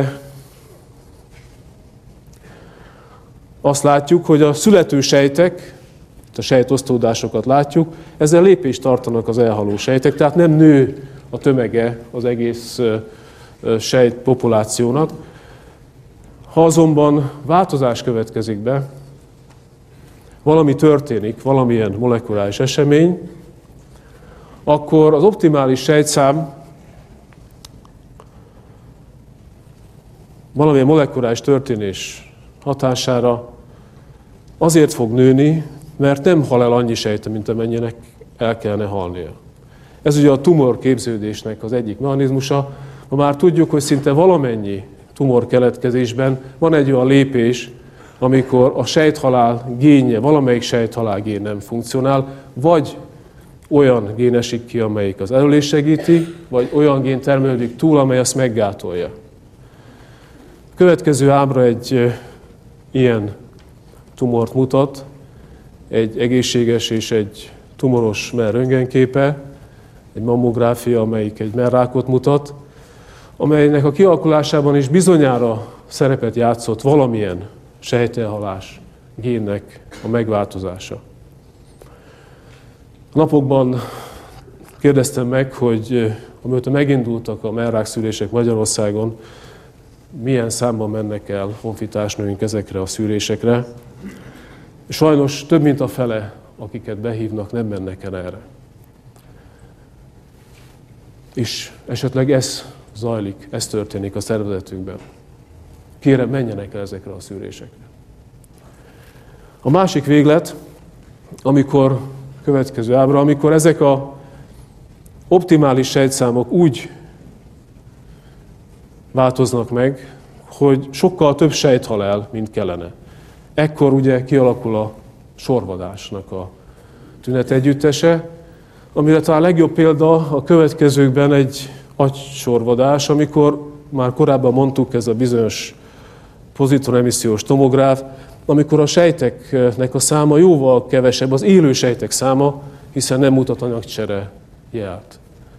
azt látjuk, hogy a születő sejtek, a sejtosztódásokat látjuk, ezzel lépést tartanak az elhaló sejtek, tehát nem nő a tömege az egész sejt populációnak. Ha azonban változás következik be, valami történik, valamilyen molekuláris esemény, akkor az optimális sejtszám valamilyen molekuláris történés hatására azért fog nőni, mert nem hal el annyi sejte, mint amennyinek el kellene halnia. Ez ugye a tumor képződésnek az egyik mechanizmusa. Ma már tudjuk, hogy szinte valamennyi tumor keletkezésben van egy olyan lépés, amikor a sejthalál génje, valamelyik sejthalál gén nem funkcionál, vagy olyan gén esik ki, amelyik az előlést segíti, vagy olyan gén termelődik túl, amely azt meggátolja. A következő ábra egy ilyen tumort mutat, egy egészséges és egy tumoros mellröntgenképe, egy mammográfia, amelyik egy mellrákot mutat, amelynek a kialakulásában is bizonyára szerepet játszott valamilyen sejtelhalás génnek a megváltozása. A napokban kérdeztem meg, hogy amióta megindultak a mellrákszűrések Magyarországon, milyen számban mennek el honfitársnőink ezekre a szűrésekre. Sajnos több mint a fele, akiket behívnak, nem mennek el erre. és esetleg ez zajlik, ez történik a szervezetünkben. Kérem, menjenek el ezekre a szűrésekre. A másik véglet, amikor, következő ábra, amikor ezek a optimális sejtszámok úgy változnak meg, hogy sokkal több sejt hal el, mint kellene. Ekkor ugye kialakul a sorvadásnak a tünetegyüttese, amire talán legjobb példa a következőkben egy agysorvadás, amikor már korábban mondtuk, ez a bizonyos pozitronemisszíós tomográf, amikor a sejteknek a száma jóval kevesebb, az élő sejtek száma, hiszen nem mutat anyagcsere jelt.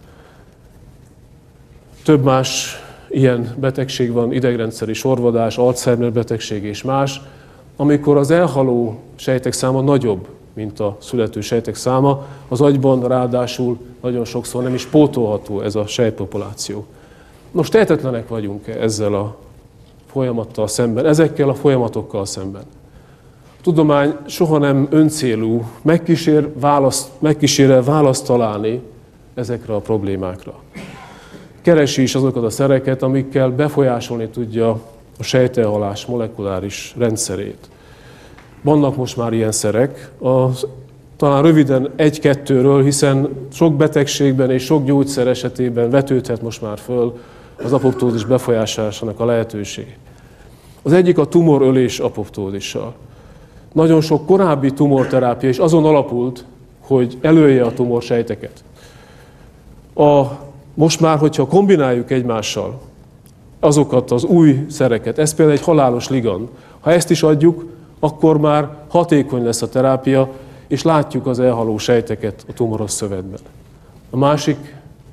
Több más ilyen betegség van, idegrendszeri sorvadás, Alzheimer betegség és más, amikor az elhaló sejtek száma nagyobb, mint a születő sejtek száma, az agyban ráadásul nagyon sokszor nem is pótolható ez a sejtpopuláció. Most tehetetlenek vagyunk ezzel a folyamattal szemben, ezekkel a folyamatokkal szemben. A tudomány soha nem öncélú, megkísér választ, megkísérel választ találni ezekre a problémákra. Keresi is azokat a szereket, amikkel befolyásolni tudja a sejtelhalás molekuláris rendszerét. Vannak most már ilyen szerek, az, talán röviden egy-kettőről, hiszen sok betegségben és sok gyógyszer esetében vetődhet most már föl az apoptózis befolyásolásának a lehetőség. Az egyik a tumorölés apoptózissal. Nagyon sok korábbi tumorterápia is azon alapult, hogy elője a tumorsejteket. A, most már, hogyha kombináljuk egymással azokat az új szereket, ez például egy halálos ligand, ha ezt is adjuk, akkor már hatékony lesz a terápia, és látjuk az elhaló sejteket a tumoros szövetben. A másik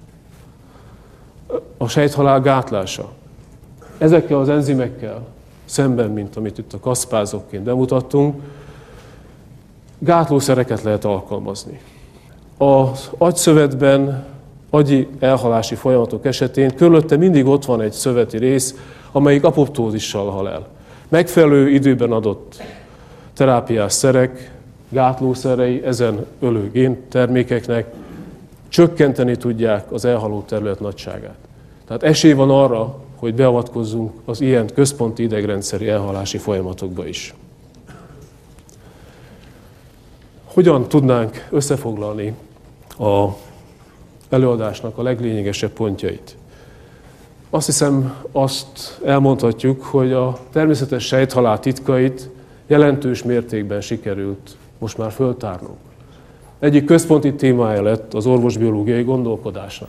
a sejthalál gátlása. Ezekkel az enzimekkel szemben, mint amit itt a kaszpázokként bemutattunk, gátlószereket lehet alkalmazni. Az agyszövetben, agyi elhalási folyamatok esetén körülötte mindig ott van egy szöveti rész, amelyik apoptózissal hal el. Megfelelő időben adott terápiás szerek, gátlószerei ezen ölő géntermékeknek csökkenteni tudják az elhaló terület nagyságát. Tehát esély van arra, hogy beavatkozzunk az ilyen központi idegrendszeri elhalási folyamatokba is. Hogyan tudnánk összefoglalni a előadásnak a leglényegesebb pontjait? Azt hiszem, azt elmondhatjuk, hogy a természetes sejthalál titkait jelentős mértékben sikerült most már föltárnunk. Egyik központi témája lett az orvosbiológiai gondolkodásnak.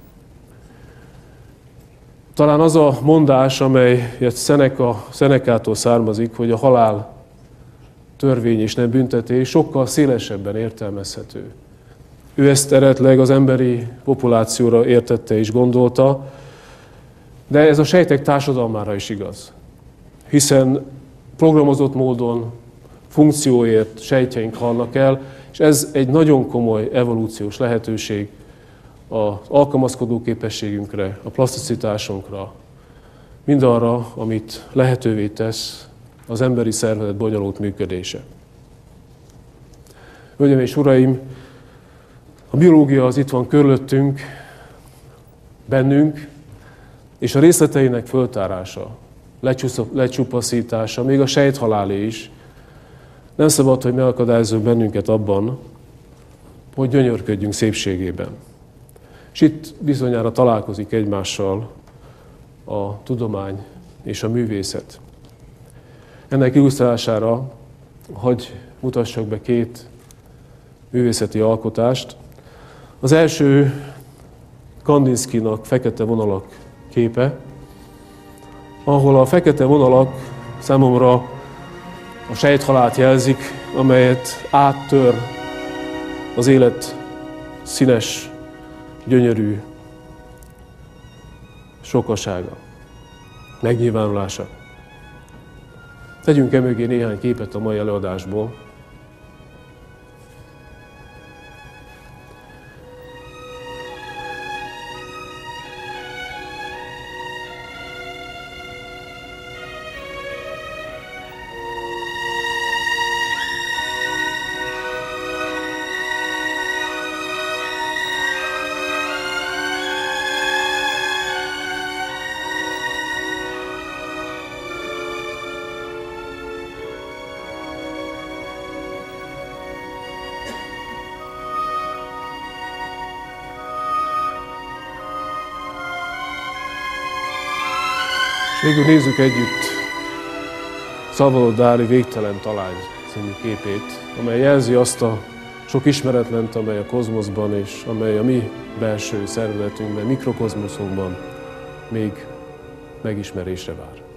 Talán az a mondás, amely Seneca, Senecától származik, hogy a halál törvény és nem büntetés, sokkal szélesebben értelmezhető. Ő ezt eredetileg az emberi populációra értette és gondolta, de ez a sejtek társadalmára is igaz. Hiszen programozott módon funkcióért sejtjeink halnak el, és ez egy nagyon komoly evolúciós lehetőség az alkalmazkodó képességünkre, a plaszticitásunkra, mindarra, amit lehetővé tesz az emberi szervezet bonyolult működése. Hölgyeim és uraim, a biológia az itt van körülöttünk, bennünk, és a részleteinek föltárása, lecsupaszítása, még a sejthalálé is, nem szabad, hogy megakadályozzon bennünket abban, hogy gyönyörködjünk szépségében. És itt bizonyára találkozik egymással a tudomány és a művészet. Ennek illusztrálására hagy mutassak be két művészeti alkotást. Az első Kandinskynak Fekete vonalak képe, ahol a fekete vonalak számomra a sejthalált jelzik, amelyet áttör az élet színes, gyönyörű sokasága, megnyilvánulása. Tegyünk e mögé néhány képet a mai előadásból. És végül nézzük együtt Salvador Dali Végtelen talány című képét, amely jelzi azt a sok ismeretlent, amely a kozmoszban és amely a mi belső szervezetünkben, mikrokozmoszunkban még megismerésre vár.